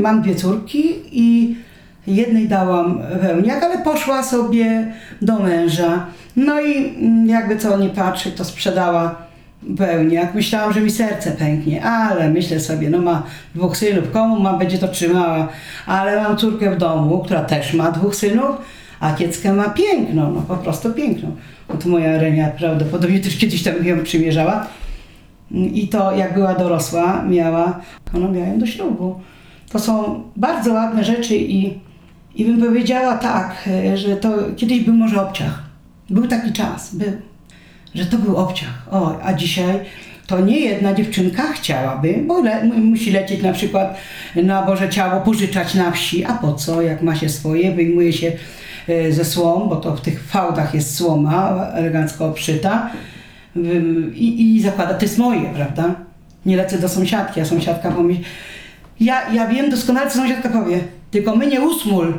Mam 2 córki i jednej dałam wełniak, ale poszła sobie do męża. No i jakby co nie patrzeć, to sprzedała wełniak. Myślałam, że mi serce pęknie, ale myślę sobie, no ma 2 synów, komu będzie to trzymała? Ale mam córkę w domu, która też ma 2 synów, a kieckę ma piękną, no po prostu piękną. No to moja Renia prawdopodobnie też kiedyś tam ją przymierzała. I to jak była dorosła, ona miała ją do ślubu. To są bardzo ładne rzeczy i bym powiedziała tak, że to kiedyś był może obciach. Był taki czas, że to był obciach. A dzisiaj to nie jedna dziewczynka chciałaby, bo musi lecieć na przykład na Boże Ciało, pożyczać na wsi. A po co, jak ma się swoje, wyjmuje się ze słom, bo to w tych fałdach jest słoma elegancko obszyta i zakłada, to jest moje, prawda? Nie lecę do sąsiadki, a sąsiadka pomyśli, ja wiem doskonale, co sąsiadka powie, tylko my nie usmól.